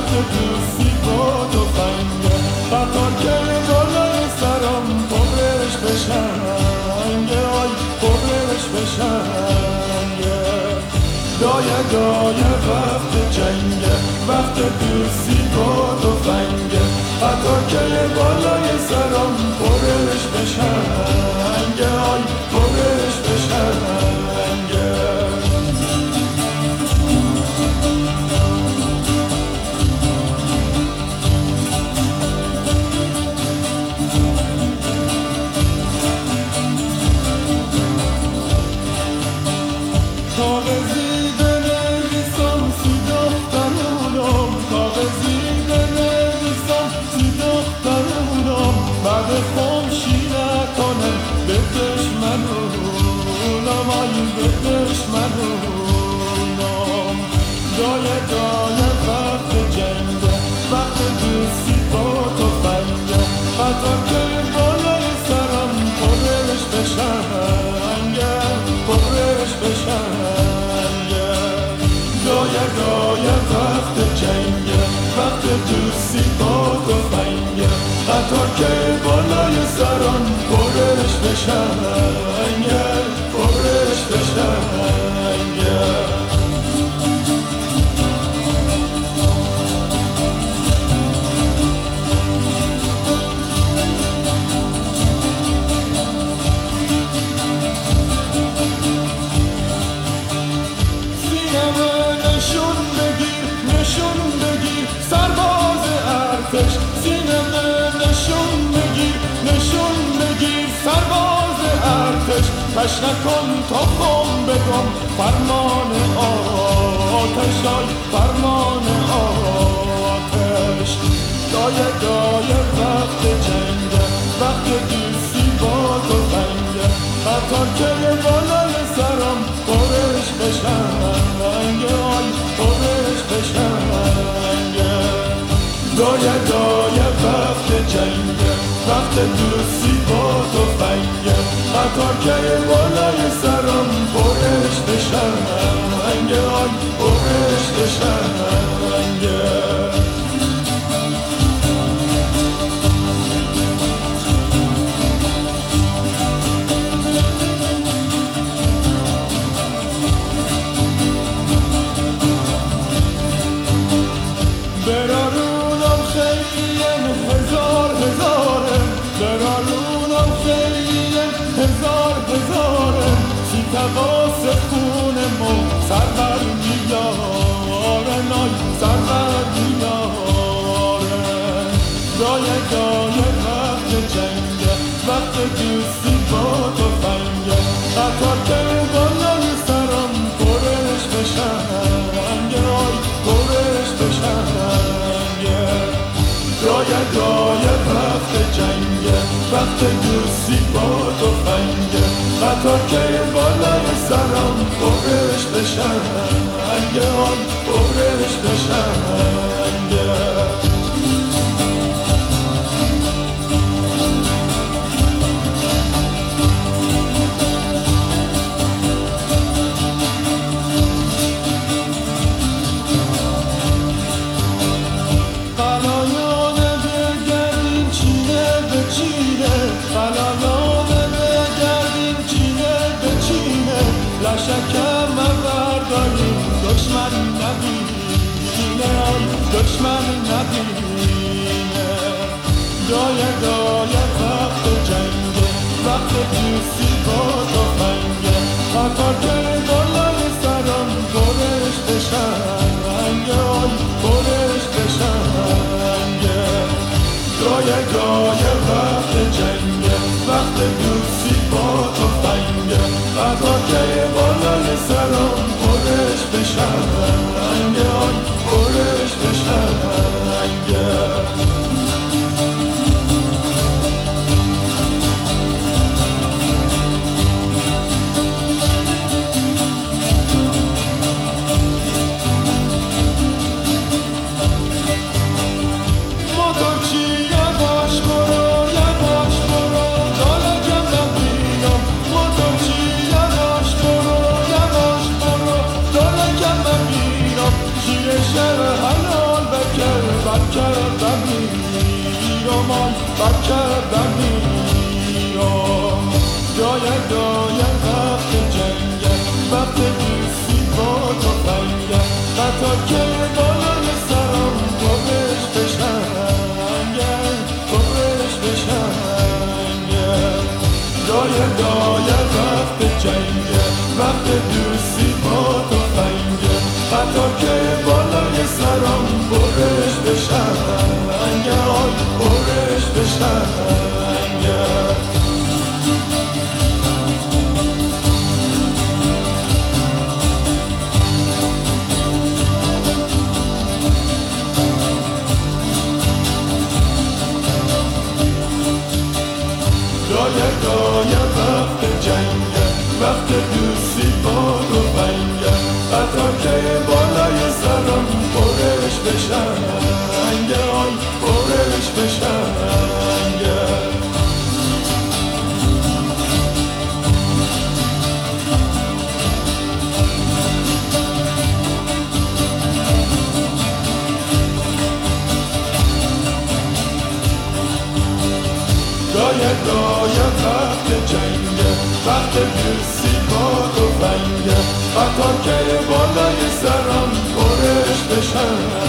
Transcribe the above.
وقت دوستی با تفنگه قطار که بالای سرم پرش بشنگه آی پرش بشنگه دایه دایه وقت جنگه وقت دوستی با تفنگه قطار که بالای سرم پرش بشنگه آی پرش بشنگه کاغذی بنویسم سی دخترونم کاغذی بنویسم سی دخترونم بعد خامشی نکنم به دشمنونم آی به دشمنونم دایه دایه وقت جنگه وقت دوستی با تفنگه قطار که بالای سرم پرش بشنگه پرش بشنگه دایه دایه وقت جنگه وقت دوستی با تفنگه قطار که بالای سرم پرش بشنگه پرش بشنگه سینمه نشون بگیر سرباز ارتش کش نکن تا خم بگم فرمان آتش آی فرمان آتش دایه دایه وقت جنگه وقت دوستی با تفنگه قطار که بالای سرم پرش بشنگه آی پرش بشنگه دایه دایه وقت جنگه وقت دوستی با تفنگه قطار که بالای سرم پرش بشنگه آی پرش بشنگه برارونم خیلیم هزار هزاره برارونم خیلیم هزار هزاره سی تقاس خونمو سرور میاره نای سرور میاره دایه دایه وقت جنگه وقت دوستی با تفنگه قطار که بالای سرم پرش بشنگه آی پرش بشنگه دایه دایه وقت جنگه وقت دوستی با تفنگه قطار که بالای سرم پرش بشنگه آی پرش بشنگه شکم برداریم دشمن نبینه دشمن نبینه دایه دایه وقت جنگه وقت دوستی با تفنگه قطار که بالای سرم پرش بشنگه آی پرش بشنگه دایه دایه وقت جنگه وقت دوستی با تفنگه قطار که بالای سرم پرش بشنگه آی پرش بشنگه شبم میرم دایم دایم وقت جنگم وقت دوستی با تفنگم حتی که بالای سرم بابش بشنگم بابش بشنگم دایم دایم وقت جنگم وقت دوستی با تفنگم حتی که بالای سرم بابش بشنگم بابش بشنگم دایم دایم وقت جنگم وقت دوستی با تفنگم حتی که بالای سرم برش بشنگم برش بشنگم دایم دایم وقت جنگم وقت دوستی با تفنگم حتی که بالای سرم برش بشنگم